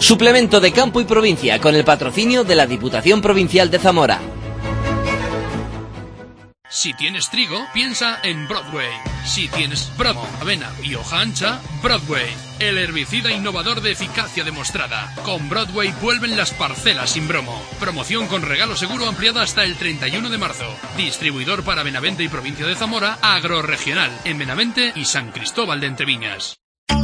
Suplemento de Campo y Provincia con el patrocinio de la Diputación Provincial de Zamora. Si tienes trigo, piensa en Broadway. Si tienes bromo, avena y hoja ancha, Broadway, el herbicida innovador de eficacia demostrada. Con Broadway vuelven las parcelas sin bromo. Promoción con regalo seguro ampliada hasta el 31 de marzo. Distribuidor para Benavente y Provincia de Zamora, Agroregional, en Benavente y San Cristóbal de Entreviñas.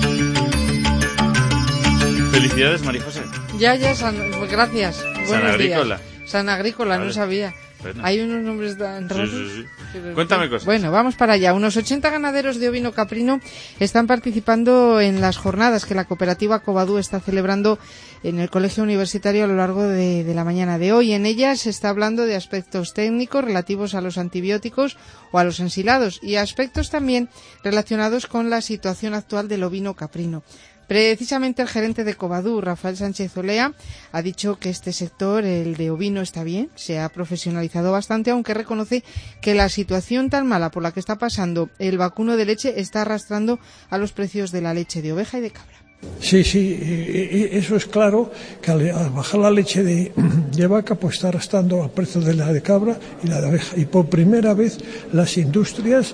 Felicidades, María José. Gracias. San Agrícola. Días. San Agrícola, vale. No sabía. Bueno. Hay unos nombres tan raros. Sí. Cuéntame cosas. Bueno, vamos para allá. Unos 80 ganaderos de ovino caprino están participando en las jornadas que la cooperativa Covadú está celebrando en el Colegio Universitario a lo largo de la mañana de hoy. En ellas se está hablando de aspectos técnicos relativos a los antibióticos o a los ensilados y aspectos también relacionados con la situación actual del ovino caprino. Precisamente el gerente de Covadú, Rafael Sánchez Olea, ha dicho que este sector, el de ovino, está bien, se ha profesionalizado bastante, aunque reconoce que la situación tan mala por la que está pasando el vacuno de leche está arrastrando a los precios de la leche de oveja y de cabra. Sí, eso es claro, que al bajar la leche de vaca pues está arrastrando al precio de la de cabra y la de oveja. Y por primera vez las industrias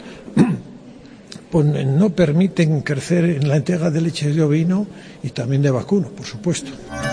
no permiten crecer en la entrega de leche de ovino y también de vacuno, por supuesto.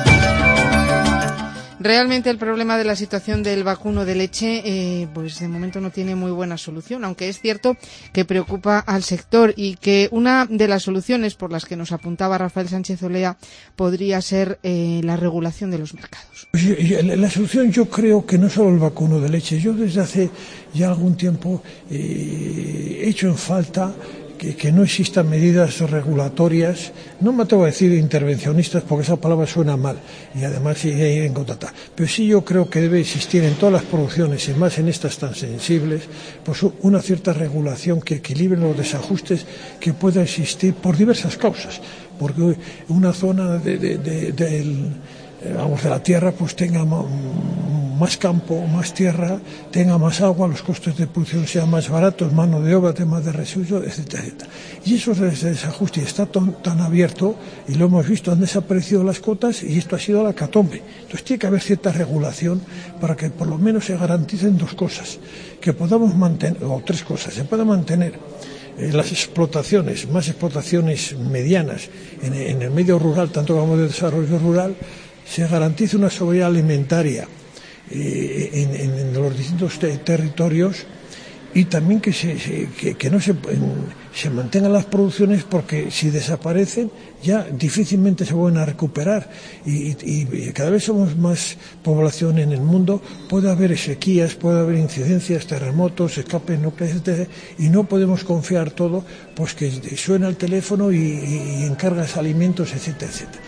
Realmente el problema de la situación del vacuno de leche, pues de momento no tiene muy buena solución, aunque es cierto que preocupa al sector y que una de las soluciones por las que nos apuntaba Rafael Sánchez Olea podría ser la regulación de los mercados. La solución yo creo que no solo el vacuno de leche. Yo desde hace ya algún tiempo he hecho en falta que no existan medidas regulatorias, no me atrevo a decir intervencionistas porque esa palabra suena mal y además sí hay en contra, pero sí yo creo que debe existir en todas las producciones y más en estas tan sensibles pues una cierta regulación que equilibre los desajustes que pueda existir por diversas causas, porque una zona de la tierra pues tenga más campo, más tierra, tenga más agua, los costes de producción sean más baratos, mano de obra, temas de residuos, etcétera, etcétera. Y eso desajuste está tan abierto, y lo hemos visto, han desaparecido las cotas y esto ha sido la hecatombe. Entonces tiene que haber cierta regulación para que por lo menos se garanticen dos cosas, que podamos mantener, o tres cosas, se pueda mantener las explotaciones, más explotaciones medianas en el medio rural, tanto como de desarrollo rural, se garantice una soberanía alimentaria en los distintos territorios y también que no se mantengan las producciones, porque si desaparecen ya difícilmente se vuelven a recuperar y cada vez somos más población en el mundo, puede haber sequías, puede haber incidencias, terremotos, escapes nucleares, etc. Y no podemos confiar todo, pues que suena el teléfono y encargas alimentos, etcétera, etcétera.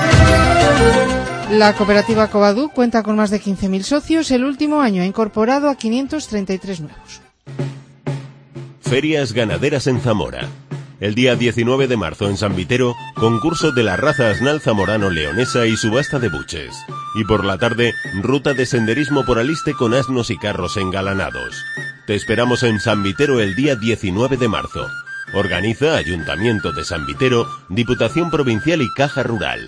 La cooperativa Covadú cuenta con más de 15.000 socios. El último año ha incorporado a 533 nuevos. Ferias ganaderas en Zamora. El día 19 de marzo en San Vitero, concurso de la raza asnal zamorano-leonesa y subasta de buches. Y por la tarde, ruta de senderismo por Aliste con asnos y carros engalanados. Te esperamos en San Vitero el día 19 de marzo. Organiza Ayuntamiento de San Vitero, Diputación Provincial y Caja Rural.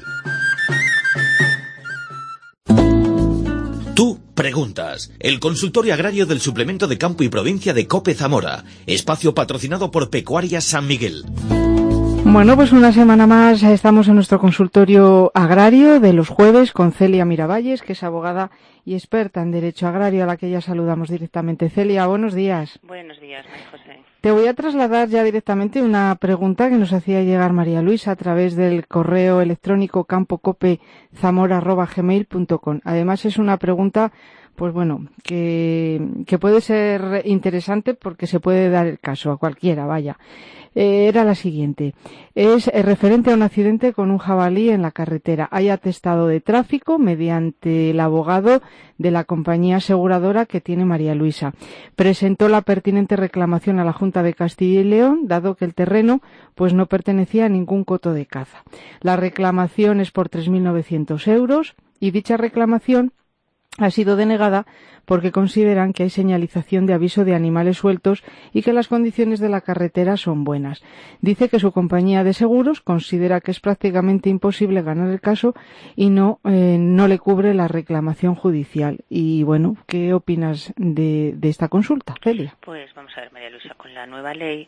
Tú preguntas. El consultorio agrario del Suplemento de Campo y Provincia de COPE Zamora. Espacio patrocinado por Pecuarias San Miguel. Bueno, pues una semana más estamos en nuestro consultorio agrario de los jueves con Celia Miravalles, que es abogada y experta en derecho agrario, a la que ya saludamos directamente. Celia, buenos días. Buenos días, María José. Te voy a trasladar ya directamente una pregunta que nos hacía llegar María Luisa a través del correo electrónico campocopezamora@gmail.com. Además es una pregunta, pues bueno, que puede ser interesante porque se puede dar el caso a cualquiera, vaya. Era la siguiente. Es referente a un accidente con un jabalí en la carretera. Hay atestado de tráfico mediante el abogado de la compañía aseguradora que tiene María Luisa. Presentó la pertinente reclamación a la Junta de Castilla y León, dado que el terreno pues no pertenecía a ningún coto de caza. La reclamación es por 3.900 euros y dicha reclamación ha sido denegada porque consideran que hay señalización de aviso de animales sueltos y que las condiciones de la carretera son buenas. Dice que su compañía de seguros considera que es prácticamente imposible ganar el caso y no le cubre la reclamación judicial. Y bueno, ¿qué opinas de esta consulta, Celia? Pues vamos a ver, María Luisa, con la nueva ley,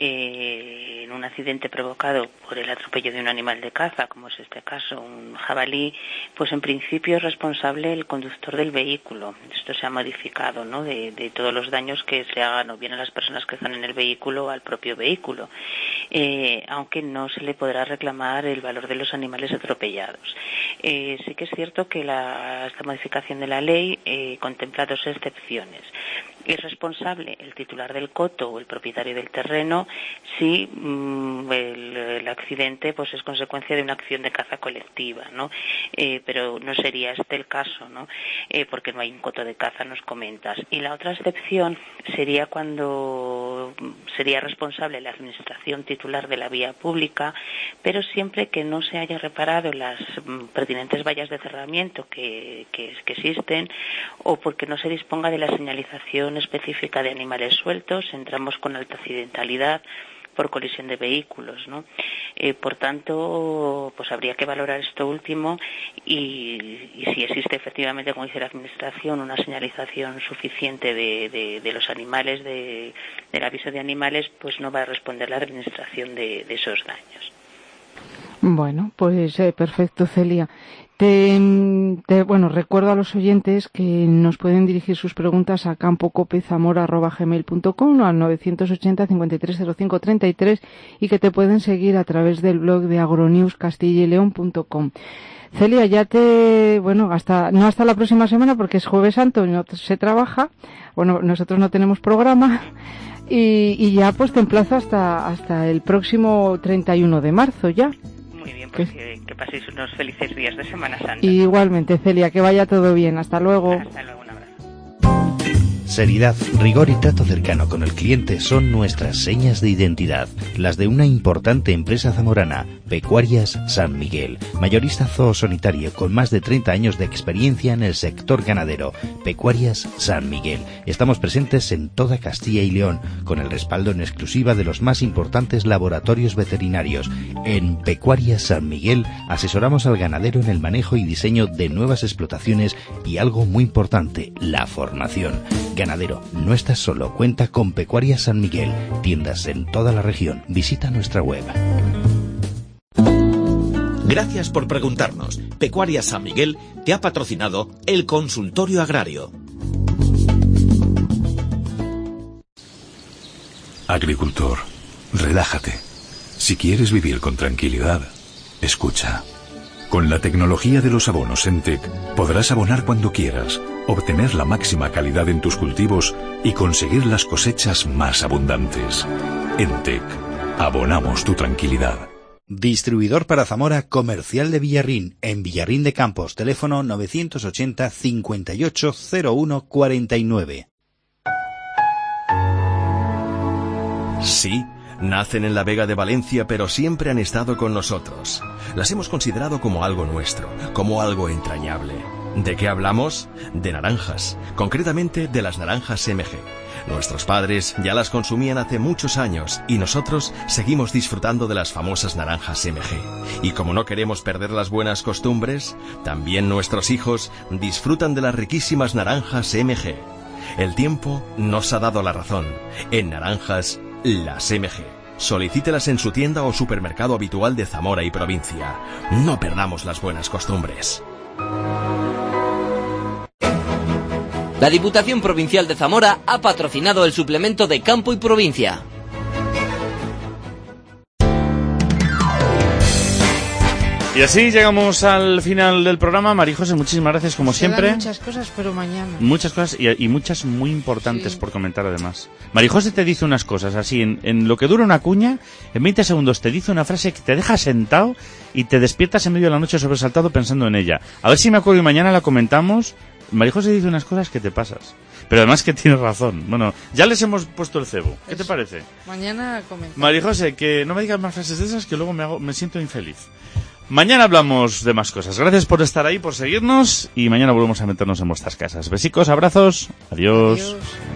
en un accidente provocado por el atropello de un animal de caza, como es este caso, un jabalí, pues en principio es responsable el conductor del vehículo. Esto se ha modificado, ¿no?, de todos los daños que se hagan o bien a las personas que están en el vehículo o al propio vehículo, aunque no se le podrá reclamar el valor de los animales atropellados. Sí que es cierto que esta modificación de la ley contempla dos excepciones. Es responsable el titular del coto o el propietario del terreno si el accidente pues es consecuencia de una acción de caza colectiva, ¿no? Pero no sería este el caso, ¿no? Porque no hay un coto de caza, nos comentas. Y la otra excepción sería cuando sería responsable la administración titular de la vía pública, pero siempre que no se haya reparado las pertinentes vallas de cerramiento que existen, o porque no se disponga de la señalización específica de animales sueltos, entramos con alta accidentalidad por colisión de vehículos, ¿no? Por tanto, pues habría que valorar esto último y si existe efectivamente, como dice la Administración, una señalización suficiente de los animales, del aviso de animales, pues no va a responder la Administración de esos daños. Bueno, pues perfecto, Celia. Recuerdo a los oyentes que nos pueden dirigir sus preguntas a campocopezamora@gmail.com o al 980 530533 y que te pueden seguir a través del blog de agronewscastillaleon.com. Celia, no hasta la próxima semana porque es Jueves Santo y no se trabaja. Bueno, nosotros no tenemos programa y ya pues te emplazo hasta el próximo 31 de marzo ya. Muy bien, pues que paséis unos felices días de Semana Santa. Igualmente, Celia, que vaya todo bien. Hasta luego. Hasta luego, un abrazo. Seriedad, rigor y trato cercano con el cliente son nuestras señas de identidad, las de una importante empresa zamorana, Pecuarias San Miguel, mayorista zoosanitario con más de 30 años de experiencia en el sector ganadero. Pecuarias San Miguel. Estamos presentes en toda Castilla y León, con el respaldo en exclusiva de los más importantes laboratorios veterinarios. En Pecuarias San Miguel asesoramos al ganadero en el manejo y diseño de nuevas explotaciones y algo muy importante, la formación. Ganadero, no estás solo, cuenta con Pecuarias San Miguel, tiendas en toda la región. Visita nuestra web. Gracias por preguntarnos. Pecuarias San Miguel te ha patrocinado el Consultorio Agrario. Agricultor, relájate. Si quieres vivir con tranquilidad, escucha. Con la tecnología de los abonos Entec podrás abonar cuando quieras, obtener la máxima calidad en tus cultivos y conseguir las cosechas más abundantes. Entec, abonamos tu tranquilidad. Distribuidor para Zamora Comercial de Villarrín, en Villarrín de Campos, teléfono 980 58 01 49. Sí, nacen en la Vega de Valencia, pero siempre han estado con nosotros. Las hemos considerado como algo nuestro, como algo entrañable. ¿De qué hablamos? De naranjas, concretamente de las naranjas MG. Nuestros padres ya las consumían hace muchos años y nosotros seguimos disfrutando de las famosas naranjas MG. Y como no queremos perder las buenas costumbres, también nuestros hijos disfrutan de las riquísimas naranjas MG. El tiempo nos ha dado la razón. En naranjas, las MG. Solicítelas en su tienda o supermercado habitual de Zamora y provincia. No perdamos las buenas costumbres. La Diputación Provincial de Zamora ha patrocinado el suplemento de Campo y Provincia. Y así llegamos al final del programa. María José, muchísimas gracias como siempre. Muchas cosas, pero mañana. Muchas cosas y muchas muy importantes por comentar además. María José te dice unas cosas así, en lo que dura una cuña, en 20 segundos te dice una frase que te deja sentado y te despiertas en medio de la noche sobresaltado pensando en ella. A ver si me acuerdo y mañana la comentamos. María José dice unas cosas que te pasas. Pero además que tienes razón. Bueno, ya les hemos puesto el cebo. ¿Qué te parece? Mañana comentamos. María José, que no me digas más frases de esas que luego me siento infeliz. Mañana hablamos de más cosas. Gracias por estar ahí, por seguirnos, y mañana volvemos a meternos en vuestras casas. Besicos, abrazos, adiós.